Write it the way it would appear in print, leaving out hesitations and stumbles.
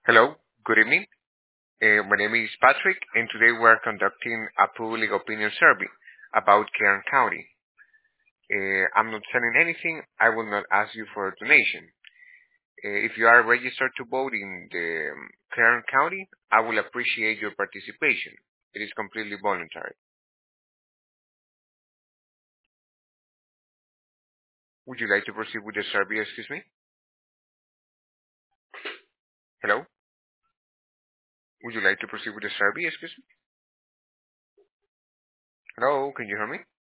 Hello, good evening. My name is Patrick, and today we are conducting a public opinion survey about Kern County. I'm not selling anything. I will not ask you for a donation. If you are registered to vote in the Kern County, I will appreciate your participation. It is completely voluntary. Would you like to proceed with the survey? Excuse me. Hello. Would you like to proceed with the survey? Excuse me. Hello. Can you hear me?